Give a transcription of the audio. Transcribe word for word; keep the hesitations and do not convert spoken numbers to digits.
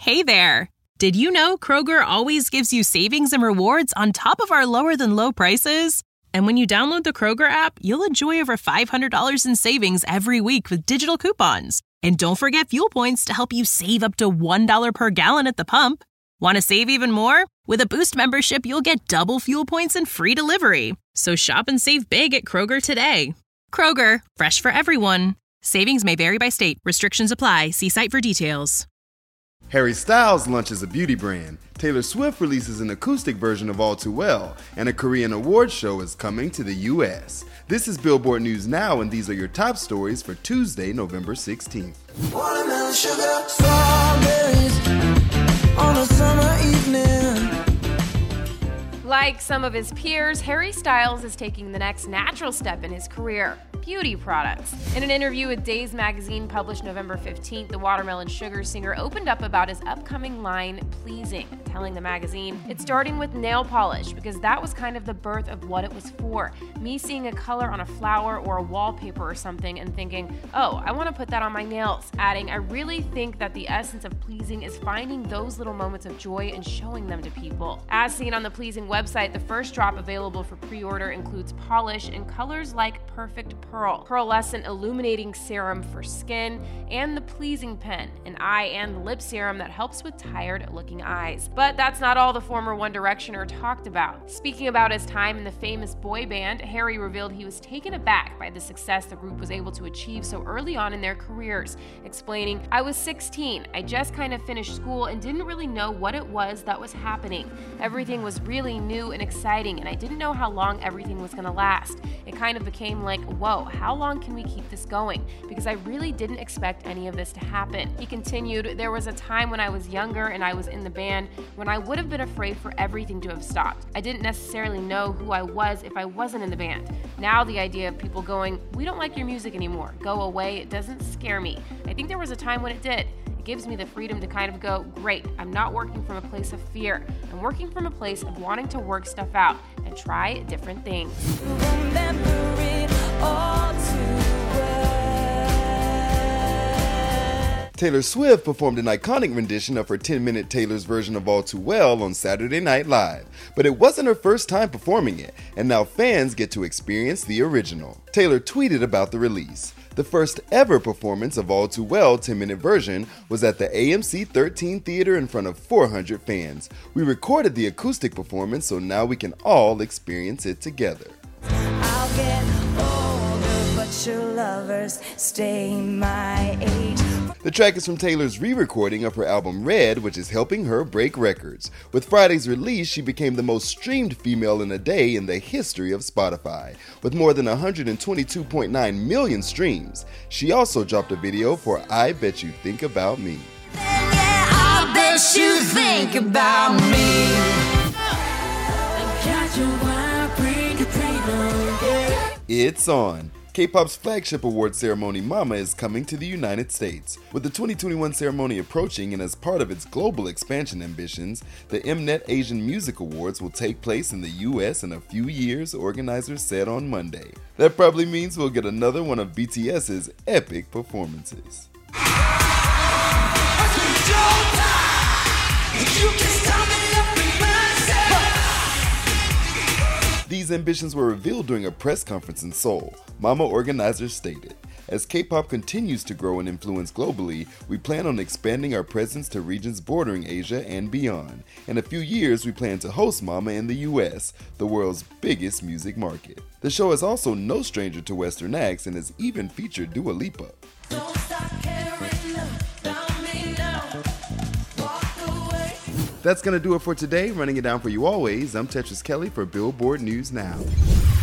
Hey there! Did you know Kroger always gives you savings and rewards on top of our lower-than-low prices? And when you download the Kroger app, you'll enjoy over five hundred dollars in savings every week with digital coupons. And don't forget fuel points to help you save up to one dollar per gallon at the pump. Want to save even more? With a Boost membership, you'll get double fuel points and free delivery. So shop and save big at Kroger today. Kroger, fresh for everyone. Savings may vary by state. Restrictions apply. See site for details. Harry Styles launches a beauty brand. Taylor Swift releases an acoustic version of All Too Well, and a Korean awards show is coming to the U S. This is Billboard News Now, and these are your top stories for Tuesday, November sixteenth. Watermelon sugar, strawberries on a summer evening. Like some of his peers, Harry Styles is taking the next natural step in his career: beauty products. In an interview with Days Magazine published November fifteenth, the Watermelon Sugar singer opened up about his upcoming line, Pleasing, telling the magazine, "It's starting with nail polish because that was kind of the birth of what it was for. Me seeing a color on a flower or a wallpaper or something and thinking, oh, I want to put that on my nails," adding, "I really think that the essence of pleasing is finding those little moments of joy and showing them to people." As seen on the Pleasing website, the first drop available for pre-order includes polish in colors like Perfect Pearl, Pearlescent Illuminating Serum for skin, and the Pleasing Pen, an eye and lip serum that helps with tired-looking eyes. But that's not all the former One Directioner talked about. Speaking about his time in the famous boy band, Harry revealed he was taken aback by the success the group was able to achieve so early on in their careers, explaining, "I was sixteen, I just kind of finished school and didn't really know what it was that was happening. Everything was really new and exciting, and I didn't know how long everything was going to last. It kind of became like, whoa, how long can we keep this going? Because I really didn't expect any of this to happen." He continued, "There was a time when I was younger and I was in the band when I would have been afraid for everything to have stopped. I didn't necessarily know who I was if I wasn't in the band. Now the idea of people going, 'We don't like your music anymore, go away,' it doesn't scare me. I think there was a time when it did. It gives me the freedom to kind of go, great, I'm not working from a place of fear. I'm working from a place of wanting to work stuff out and try different things." Remember it all too well. Taylor Swift performed an iconic rendition of her ten-minute Taylor's version of All Too Well on Saturday Night Live. But it wasn't her first time performing it, and now fans get to experience the original. Taylor tweeted about the release. The first ever performance of All Too Well ten-minute version was at the A M C thirteen Theater in front of four hundred fans. We recorded the acoustic performance, so now we can all experience it together. I'll get older, but your lovers stay my age. The track is from Taylor's re-recording of her album Red, which is helping her break records. With Friday's release, she became the most streamed female in a day in the history of Spotify, with more than one hundred twenty-two point nine million streams. She also dropped a video for I Bet You Think About Me. Yeah, I bet you think about me. Got your wine, pretty, pretty, It's on. K-pop's flagship award ceremony Mama is coming to the United States. With the twenty twenty-one ceremony approaching and as part of its global expansion ambitions, the Mnet Asian Music Awards will take place in the U S in a few years, organizers said on Monday. That probably means we'll get another one of BTS's epic performances. These ambitions were revealed during a press conference in Seoul, Mama organizers stated. As K-pop continues to grow and influence globally, we plan on expanding our presence to regions bordering Asia and beyond. In a few years, we plan to host Mama in the U S, the world's biggest music market. The show is also no stranger to Western acts and has even featured Dua Lipa. Don't stop caring about me now. Walk away. That's gonna do it for today. Running it down for you always, I'm Tetris Kelly for Billboard News Now.